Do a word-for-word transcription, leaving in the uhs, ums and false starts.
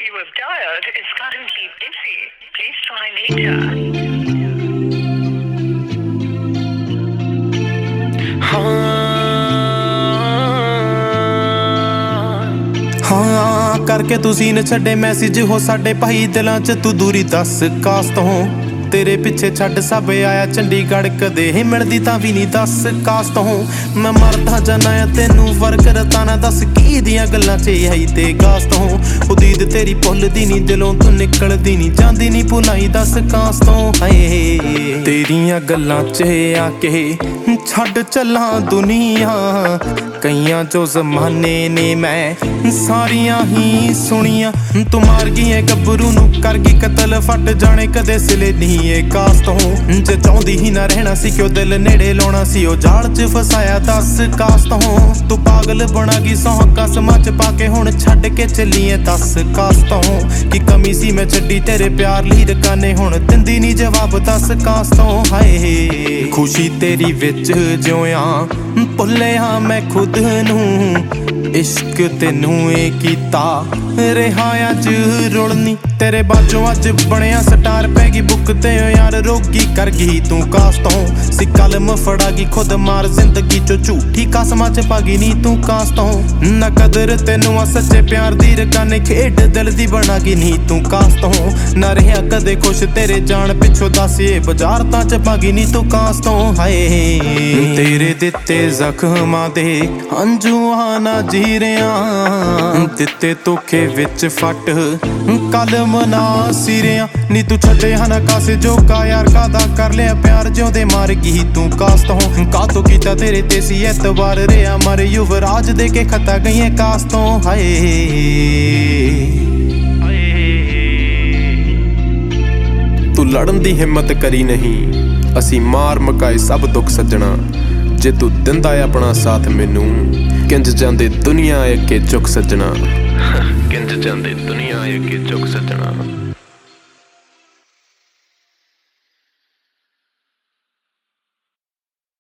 you have dialed is currently busy. Please try later. हाँ करके तुसी न छड़े मैसेज हो साडे भाई दिलां च तू दूरी दस कास तो तेरे पिछे छड़ सब आया चंडीगढ़ कदे ही मिलदी तां भी नहीं दस कास तो मैं मरदा जाना है तेनू फर्क रताना दस की दियां गल्लां च आई ते गास तो उदीद तेरी भुलदी नहीं दिलों तू निकलदी नहीं जांदी नहीं भुलाई दस कास तो हाय तेरियां गल्लां च आके छड़ चला दुनिया कईयां जो जमाने ने मैं सारियां ही सुनिया तू मार गई है गब्बरू नू कर गई कतल फट जाने कदे सिले नहीं ए कास तो जे चाहती ही ना रहना सी क्यों दिल नेड़े लाउणा सी ओ जाल च फसाया दस कास तो तू पागल बना गई सौ कसमां च पाके हुण छड्ड के चली है दस कास तो की कमी सी मैं छड्डी तेरे प्यार ली रकाने हुण दिंदी नहीं जवाब दस कास तो हाय खुशी तेरी विच जिउया भुल्लिया मैं खुद नू इश्क तेनू ए कीता रहा अज रुलनी तेरे बाजों अज बनिया स्टार पैगी बुक ते यार रोगी कर गई तू कास तो सी कलम फड़ा गई खुद मार जिंदगी चो झूठी कसमां च पागी नी तू कास तो ना कदर तेनू आ सच्चे प्यार दी रकाने खेड दिल दी बना गई नी तू कास तो ना रहा कदे खुश तेरे जान पिछो दस ये बाजार तां च पागी नी तू कास तो हाय तेरे दिते जख्मां दे हंजुआ ना जी रहा दिते धोखे विच फट कलम ना सिरिया नी तू छड्डे हना कासे जोगा यार कादा कर लिया प्यार जिउंदे मर गई तू कास तो का तो कीता तेरे ते सी एतबार रेहा मर युवराज दे के खता गई कास तो हाय तू लड़न दी हिम्मत करी नहीं असी मार मकाए सब दुख सजना जे तू दिंदा है अपना साथ मैनू किंज जांदे दुनिया अगे चुक सजना किंज जांदे दुनिया अगे चुक सजना।